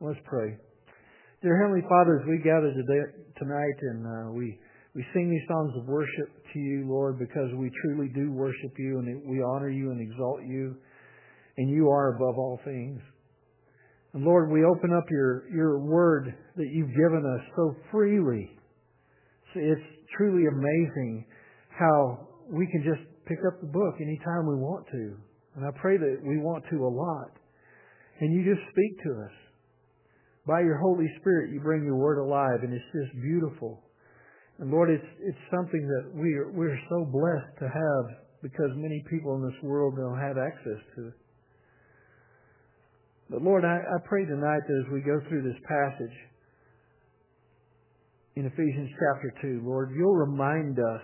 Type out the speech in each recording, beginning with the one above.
Let's pray. Dear Heavenly Father, as we gather tonight and we sing these songs of worship to you, Lord, because we truly do worship you and we honor you and exalt you, and you are above all things. And Lord, we open up your word that you've given us so freely. It's truly amazing how we can just pick up the book anytime we want to. And I pray that we want to a lot. And you just speak to us. By your Holy Spirit, you bring your word alive, and it's just beautiful. And Lord, it's something that we're so blessed to have, because many people in this world don't have access to it. But Lord, I pray tonight that as we go through this passage in Ephesians chapter 2, Lord, you'll remind us,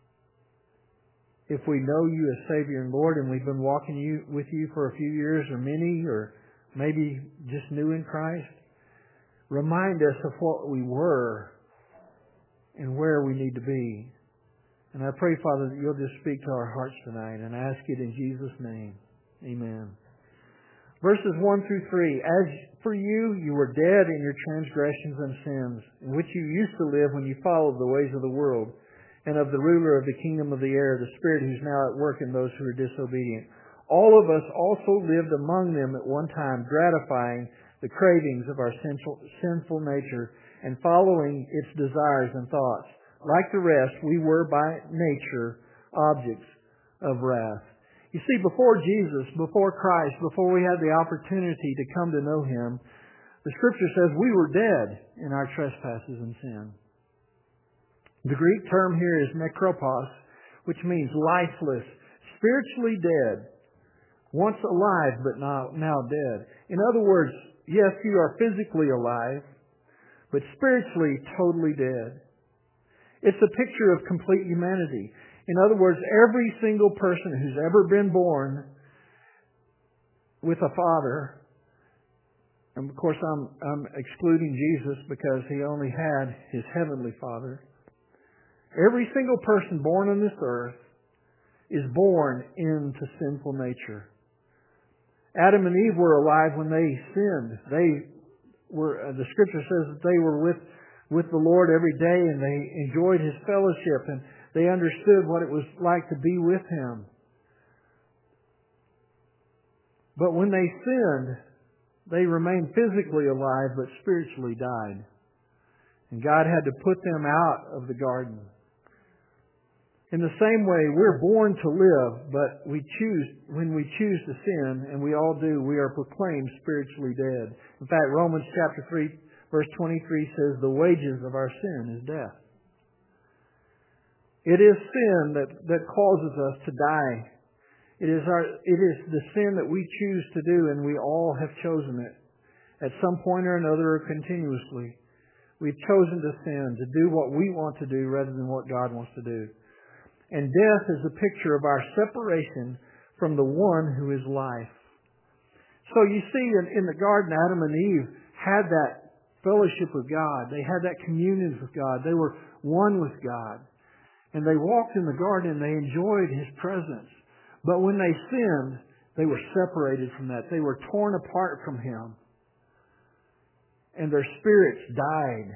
if we know you as Savior and Lord, and we've been walking with you for a few years or many, or maybe just new in Christ, remind us of what we were and where we need to be. And I pray, Father, that you'll just speak to our hearts tonight, and I ask it in Jesus' name. Amen. Verses 1 through 3. As for you, you were dead in your transgressions and sins, in which you used to live when you followed the ways of the world, and of the ruler of the kingdom of the air, the spirit who's now at work in those who are disobedient. All of us also lived among them at one time, gratifying the cravings of our sinful nature and following its desires and thoughts. Like the rest, we were by nature objects of wrath. You see, before Jesus, before Christ, before we had the opportunity to come to know Him, the Scripture says we were dead in our trespasses and sin. The Greek term here is nekropos, which means lifeless, spiritually dead, once alive but now dead. In other words, yes, you are physically alive, but spiritually totally dead. It's a picture of complete humanity. In other words, every single person who's ever been born with a father, and of course I'm excluding Jesus because He only had His heavenly Father. Every single person born on this earth is born into sinful nature. Adam and Eve were alive when they sinned. The Scripture says that they were with the Lord every day, and they enjoyed His fellowship, and they understood what it was like to be with Him. But when they sinned, they remained physically alive but spiritually died. And God had to put them out of the garden. In the same way, we're born to live, but when we choose to sin, and we all do, we are proclaimed spiritually dead. In fact, Romans chapter 3, verse 23 says, the wages of our sin is death. It is sin that causes us to die. It is the sin that we choose to do, and we all have chosen it. At some point or another, or continuously. We've chosen to sin, to do what we want to do rather than what God wants to do. And death is a picture of our separation from the one who is life. So you see, in the garden, Adam and Eve had that fellowship with God. They had that communion with God. They were one with God. And they walked in the garden and they enjoyed His presence. But when they sinned, they were separated from that. They were torn apart from Him. And their spirits died.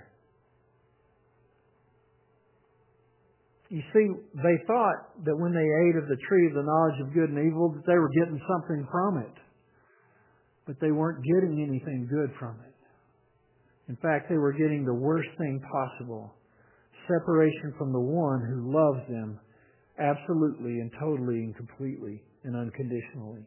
You see, they thought that when they ate of the tree of the knowledge of good and evil, that they were getting something from it. But they weren't getting anything good from it. In fact, they were getting the worst thing possible. Separation from the one who loves them absolutely and totally and completely and unconditionally.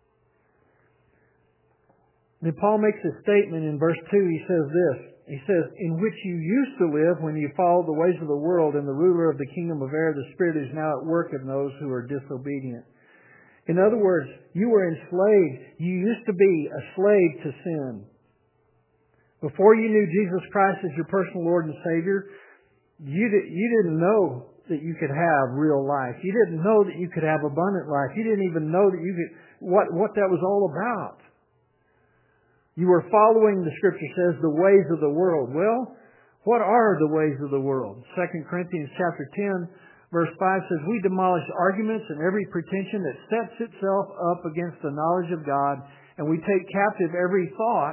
Then Paul makes a statement in verse 2. He says this. He says, in which you used to live when you followed the ways of the world, and the ruler of the kingdom of air, the spirit is now at work in those who are disobedient. In other words, you were enslaved. You used to be a slave to sin. Before you knew Jesus Christ as your personal Lord and Savior, you didn't know that you could have real life. You didn't know that you could have abundant life. You didn't even know that you could what that was all about. You were following, the Scripture says, the ways of the world. Well, what are the ways of the world? 2 Corinthians chapter 10, verse 5 says, we demolish arguments and every pretension that sets itself up against the knowledge of God, and we take captive every thought to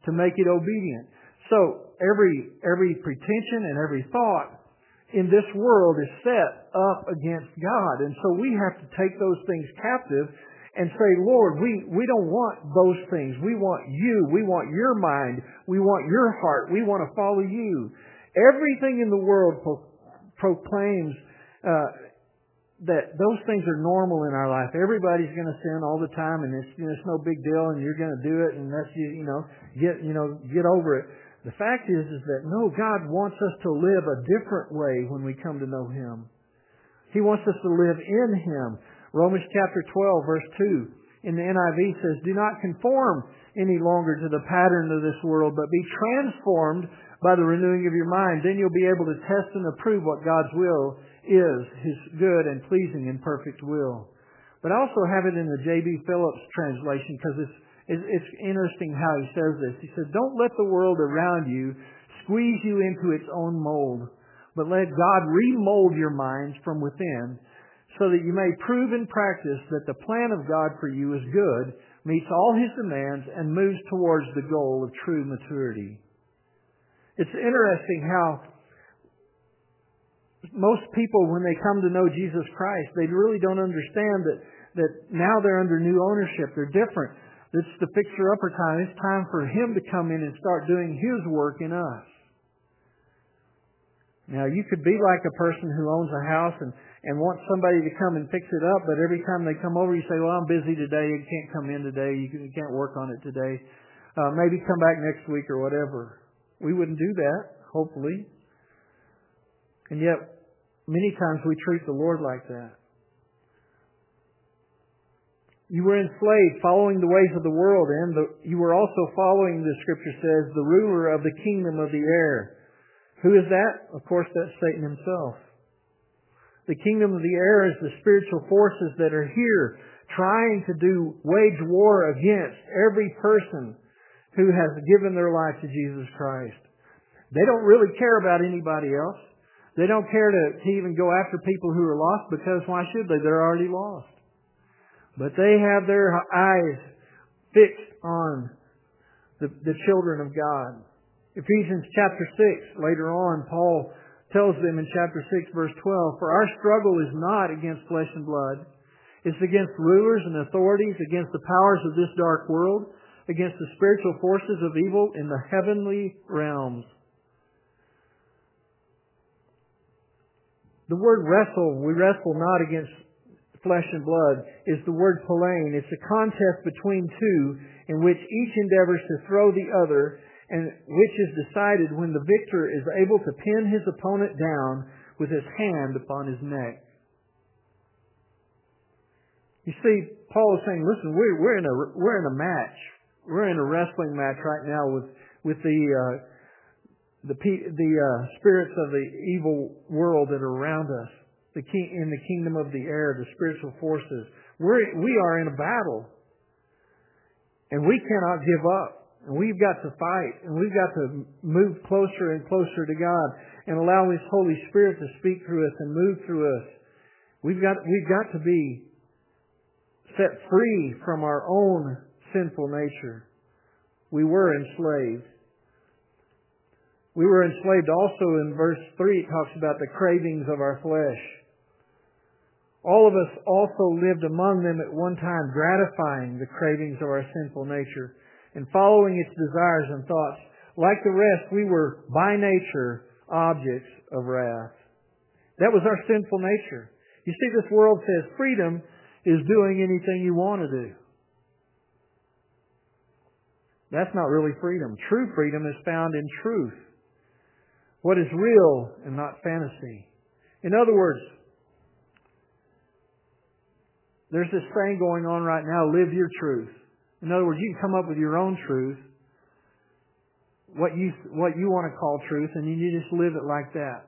to make it obedient. So every pretension and every thought in this world is set up against God. And so we have to take those things captive and say, Lord, we don't want those things. We want You. We want Your mind. We want Your heart. We want to follow You. Everything in the world proclaims that those things are normal in our life. Everybody's going to sin all the time, and it's no big deal, and you're going to do it, and that's get over it. The fact is that no, God wants us to live a different way when we come to know Him. He wants us to live in Him. Romans chapter 12, verse 2 in the NIV says, "Do not conform any longer to the pattern of this world, but be transformed by the renewing of your mind. Then you'll be able to test and approve what God's will is, His good and pleasing and perfect will." But I also have it in the J.B. Phillips translation because it's interesting how he says this. He said, "Don't let the world around you squeeze you into its own mold, but let God remold your minds from within so that you may prove in practice that the plan of God for you is good, meets all His demands, and moves towards the goal of true maturity." It's interesting how most people, when they come to know Jesus Christ, they really don't understand that now they're under new ownership. They're different. It's the fixer-upper time. It's time for Him to come in and start doing His work in us. Now, you could be like a person who owns a house and wants somebody to come and fix it up, but every time they come over, you say, "Well, I'm busy today. You can't come in today. You can't work on it today. Maybe come back next week," or whatever. We wouldn't do that, hopefully. And yet, many times we treat the Lord like that. You were enslaved, following the ways of the world, and you were also following, the Scripture says, the ruler of the kingdom of the air. Who is that? Of course, that's Satan himself. The kingdom of the air is the spiritual forces that are here trying to wage war against every person who has given their life to Jesus Christ. They don't really care about anybody else. They don't care to even go after people who are lost, because why should they? They're already lost. But they have their eyes fixed on the children of God. Ephesians chapter 6, later on, Paul tells them in chapter 6, verse 12, "For our struggle is not against flesh and blood. It's against rulers and authorities, against the powers of this dark world, against the spiritual forces of evil in the heavenly realms." The word wrestle, we wrestle not against flesh and blood, is the word polain. It's a contest between two in which each endeavors to throw the other, and which is decided when the victor is able to pin his opponent down with his hand upon his neck. You see, Paul is saying, listen, we're in a match. We're in a wrestling match right now with the spirits of the evil world that are around us. In the kingdom of the air, the spiritual forces. We are in a battle. And we cannot give up. And we've got to fight. And we've got to move closer and closer to God and allow His Holy Spirit to speak through us and move through us. We've got to be set free from our own sinful nature. We were enslaved. We were enslaved also in verse 3. It talks about the cravings of our flesh. All of us also lived among them at one time, gratifying the cravings of our sinful nature and following its desires and thoughts. Like the rest, we were by nature objects of wrath. That was our sinful nature. You see, this world says freedom is doing anything you want to do. That's not really freedom. True freedom is found in truth. What is real and not fantasy. In other words, there's this thing going on right now, live your truth. In other words, you can come up with your own truth, what you want to call truth, and you just live it like that.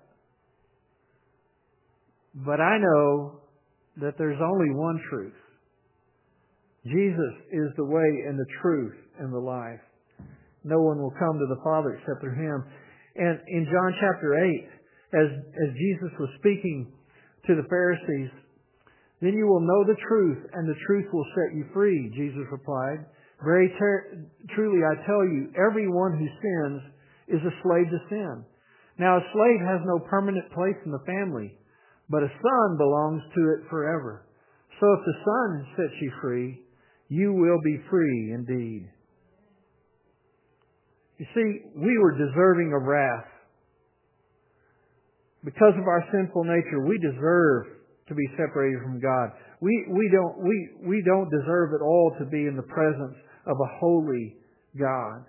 But I know that there's only one truth. Jesus is the way and the truth and the life. No one will come to the Father except through Him. And in John chapter 8, as Jesus was speaking to the Pharisees, "Then you will know the truth, and the truth will set you free," Jesus replied. Truly I tell you, everyone who sins is a slave to sin. Now a slave has no permanent place in the family, but a son belongs to it forever. So if the Son sets you free, you will be free indeed. You see, we were deserving of wrath. Because of our sinful nature, we deserve to be separated from God. We don't deserve at all to be in the presence of a holy God.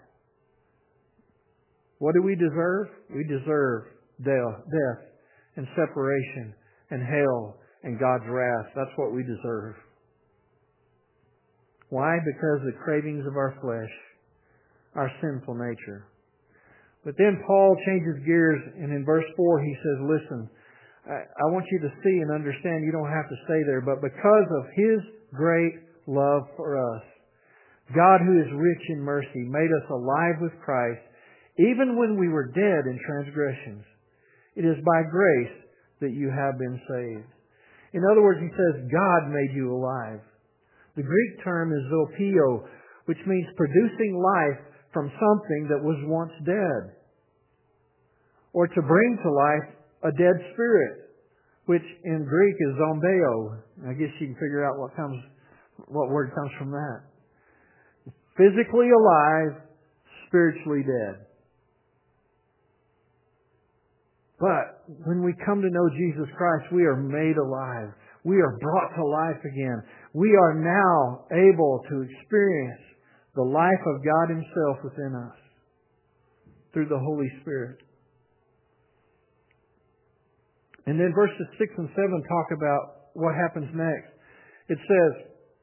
What do we deserve? We deserve death and separation and hell and God's wrath. That's what we deserve. Why? Because of the cravings of our flesh, our sinful nature. But then Paul changes gears, and in verse 4 he says, listen, I want you to see and understand you don't have to stay there, but because of His great love for us, God, who is rich in mercy, made us alive with Christ, even when we were dead in transgressions. It is by grace that you have been saved. In other words, he says, God made you alive. The Greek term is zophio, which means producing life from something that was once dead. Or to bring to life a dead spirit, which in Greek is zombeo. I guess you can figure out what word comes from that. Physically alive, spiritually dead. But when we come to know Jesus Christ, we are made alive. We are brought to life again. We are now able to experience the life of God Himself within us through the Holy Spirit. And then verses 6 and 7 talk about what happens next. It says,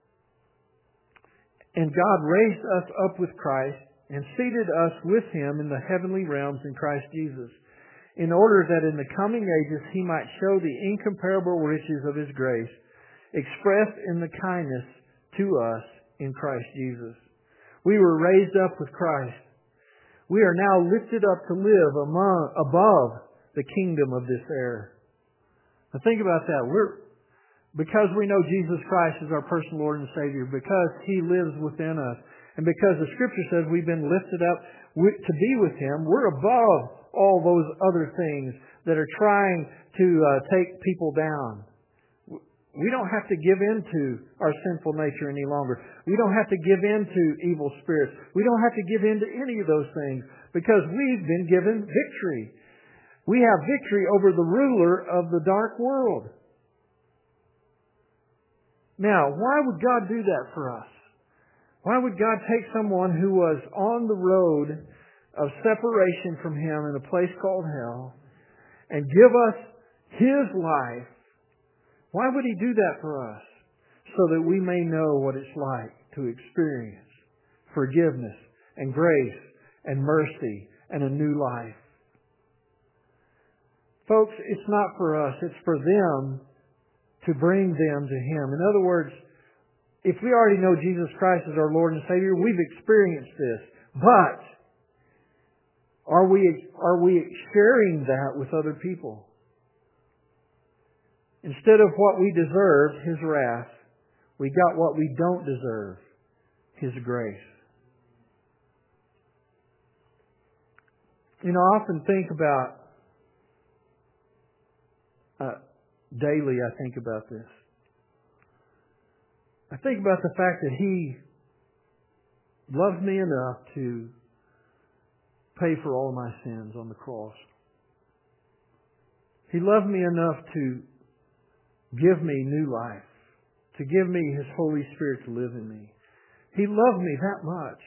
and God raised us up with Christ and seated us with Him in the heavenly realms in Christ Jesus, in order that in the coming ages He might show the incomparable riches of His grace, expressed in the kindness to us in Christ Jesus. We were raised up with Christ. We are now lifted up to live above the kingdom of this air. Now think about that. Because we know Jesus Christ is our personal Lord and Savior, because He lives within us, and because the Scripture says we've been lifted up to be with Him, we're above all those other things that are trying to take people down. We don't have to give in to our sinful nature any longer. We don't have to give in to evil spirits. We don't have to give in to any of those things because we've been given victory. We have victory over the ruler of the dark world. Now, why would God do that for us? Why would God take someone who was on the road of separation from Him in a place called hell and give us His life? Why would He do that for us? So that we may know what it's like to experience forgiveness and grace and mercy and a new life. Folks, it's not for us. It's for them to bring them to Him. In other words, if we already know Jesus Christ as our Lord and Savior, we've experienced this. But are we sharing that with other people? Instead of what we deserve, His wrath, we got what we don't deserve, His grace. You know, I often think about, daily I think about this. I think about the fact that He loved me enough to pay for all my sins on the cross. He loved me enough to give me new life, to give me His Holy Spirit to live in me. He loved me that much.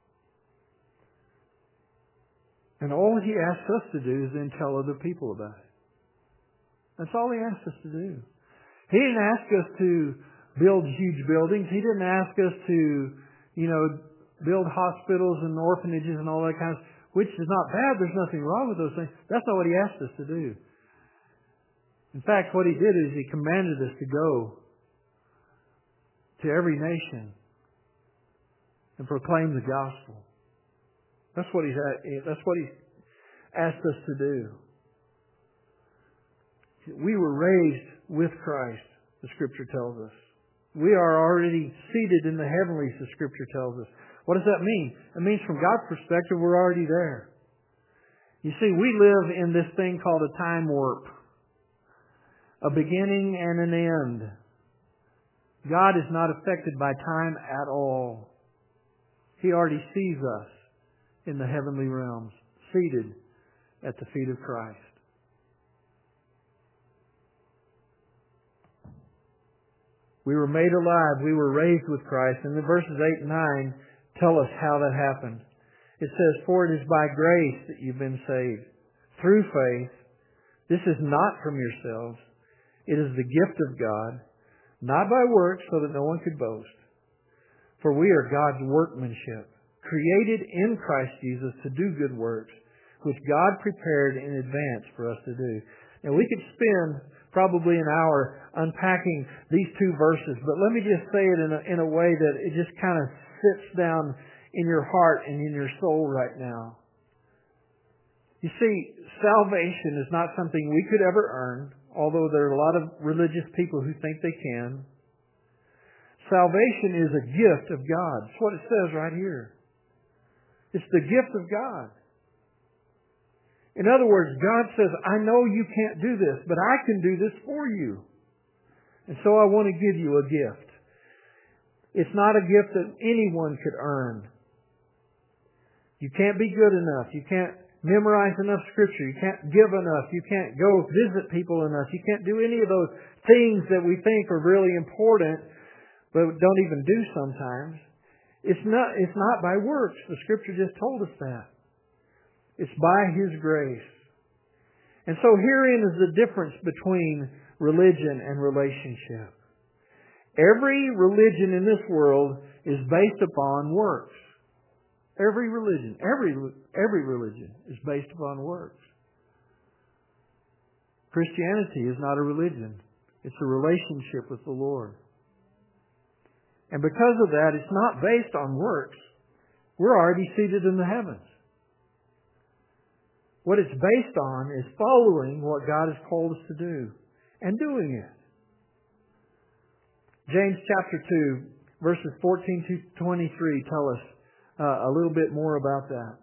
And all He asks us to do is then tell other people about it. That's all He asks us to do. He didn't ask us to build huge buildings. He didn't ask us to, build hospitals and orphanages and all that kind of stuff, which is not bad. There's nothing wrong with those things. That's not what He asked us to do. In fact, what He did is He commanded us to go to every nation and proclaim the gospel. That's what He asked us to do. We were raised with Christ, the Scripture tells us. We are already seated in the heavenlies, the Scripture tells us. What does that mean? It means from God's perspective, we're already there. You see, we live in this thing called a time warp. A beginning and an end. God is not affected by time at all. He already sees us in the heavenly realms, seated at the feet of Christ. We were made alive. We were raised with Christ. And the verses 8 and 9 tell us how that happened. It says, "For it is by grace that you've been saved, through faith. This is not from yourselves. It is the gift of God, not by works, so that no one could boast. For we are God's workmanship, created in Christ Jesus to do good works, which God prepared in advance for us to do." Now we could spend probably an hour unpacking these two verses, but let me just say it in a way that it just kind of sits down in your heart and in your soul right now. You see, salvation is not something we could ever earn, although there are a lot of religious people who think they can. Salvation is a gift of God. That's what it says right here. It's the gift of God. In other words, God says, I know you can't do this, but I can do this for you. And so I want to give you a gift. It's not a gift that anyone could earn. You can't be good enough. You can't memorize enough Scripture. You can't give enough. You can't go visit people enough. You can't do any of those things that we think are really important, but don't even do sometimes. It's not by works. The Scripture just told us that. It's by His grace. And so herein is the difference between religion and relationship. Every religion in this world is based upon works. Every religion is based upon works. Christianity is not a religion. It's a relationship with the Lord. And because of that, it's not based on works. We're already seated in the heavens. What it's based on is following what God has called us to do and doing it. James chapter 2, verses 14 to 23 tell us a little bit more about that.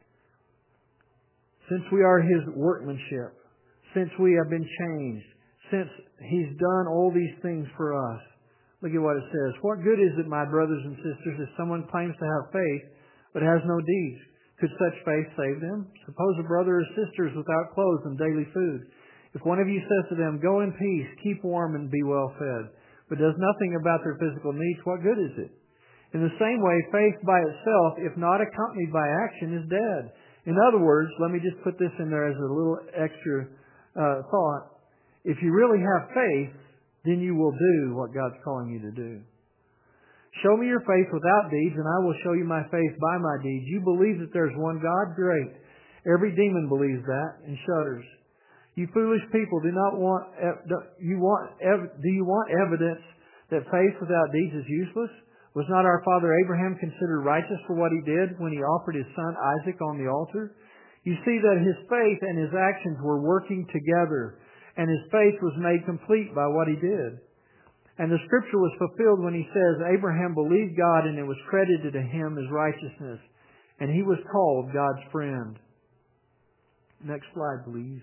Since we are His workmanship, since we have been changed, since He's done all these things for us, look at what it says. "What good is it, my brothers and sisters, if someone claims to have faith but has no deeds? Could such faith save them? Suppose a brother or sister is without clothes and daily food. If one of you says to them, 'Go in peace, keep warm and be well fed,' but does nothing about their physical needs, what good is it? In the same way, faith by itself, if not accompanied by action, is dead." In other words, let me just put this in there as a little extra thought. If you really have faith, then you will do what God's calling you to do. "Show me your faith without deeds, and I will show you my faith by my deeds. You believe that there's one God? Great. Every demon believes that and shudders. You foolish people, do you want evidence that faith without deeds is useless? Was not our father Abraham considered righteous for what he did when he offered his son Isaac on the altar? You see that his faith and his actions were working together, and his faith was made complete by what he did. And the Scripture was fulfilled when he says, Abraham believed God and it was credited to him as righteousness, and he was called God's friend." Next slide, please.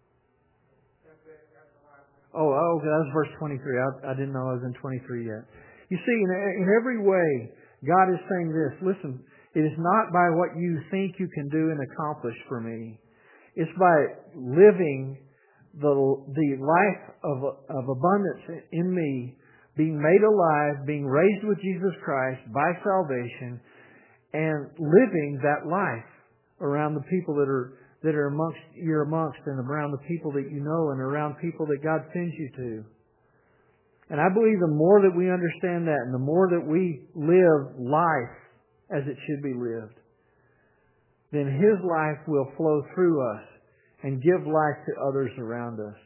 Oh, that was verse 23. I didn't know I was in 23 yet. You see, in every way, God is saying this. Listen, it is not by what you think you can do and accomplish for me. It's by living the life of abundance in me, being made alive, being raised with Jesus Christ by salvation, and living that life around the people that are you're amongst, and around the people that you know, and around people that God sends you to. And I believe the more that we understand that, and the more that we live life as it should be lived, then His life will flow through us and give life to others around us.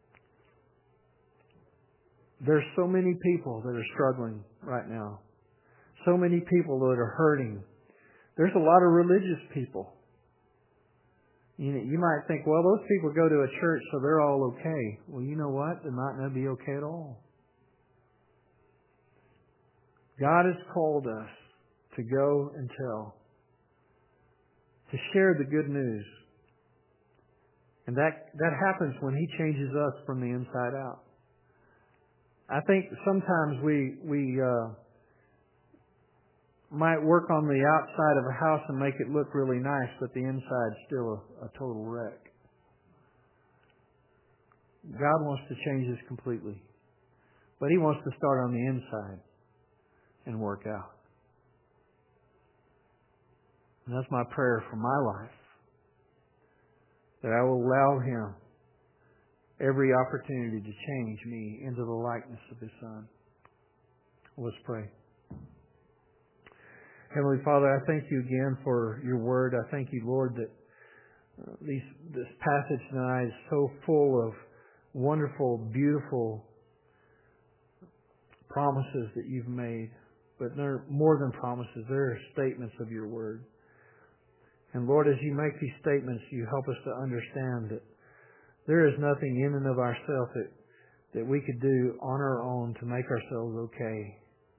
There's so many people that are struggling right now. So many people that are hurting. There's a lot of religious people. You might think, well, those people go to a church, so they're all okay. Well, you know what? They might not be okay at all. God has called us to go and tell, to share the good news. And that happens when He changes us from the inside out. I think sometimes we might work on the outside of a house and make it look really nice, but the inside's still a total wreck. God wants to change us completely. But He wants to start on the inside and work out. And that's my prayer for my life. That I will allow Him every opportunity to change me into the likeness of His Son. Let's pray. Heavenly Father, I thank You again for Your Word. I thank You, Lord, that this passage tonight is so full of wonderful, beautiful promises that You've made. But they're more than promises. They're statements of Your Word. And Lord, as You make these statements, You help us to understand that there is nothing in and of ourselves that we could do on our own to make ourselves okay.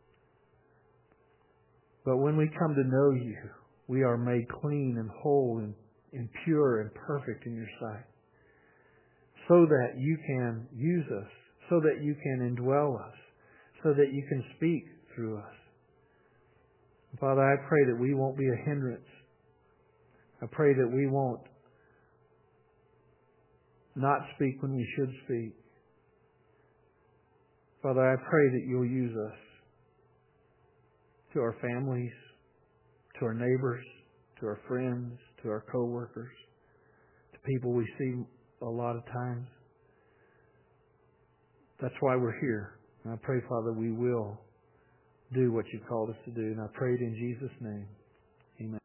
But when we come to know You, we are made clean and whole and pure and perfect in Your sight, so that You can use us, so that You can indwell us, so that You can speak through us. Father, I pray that we won't be a hindrance. I pray that we won't not speak when we should speak. Father, I pray that You'll use us to our families, to our neighbors, to our friends, to our co-workers, to people we see a lot of times. That's why we're here. And I pray, Father, we will do what You called us to do. And I pray it in Jesus' name. Amen.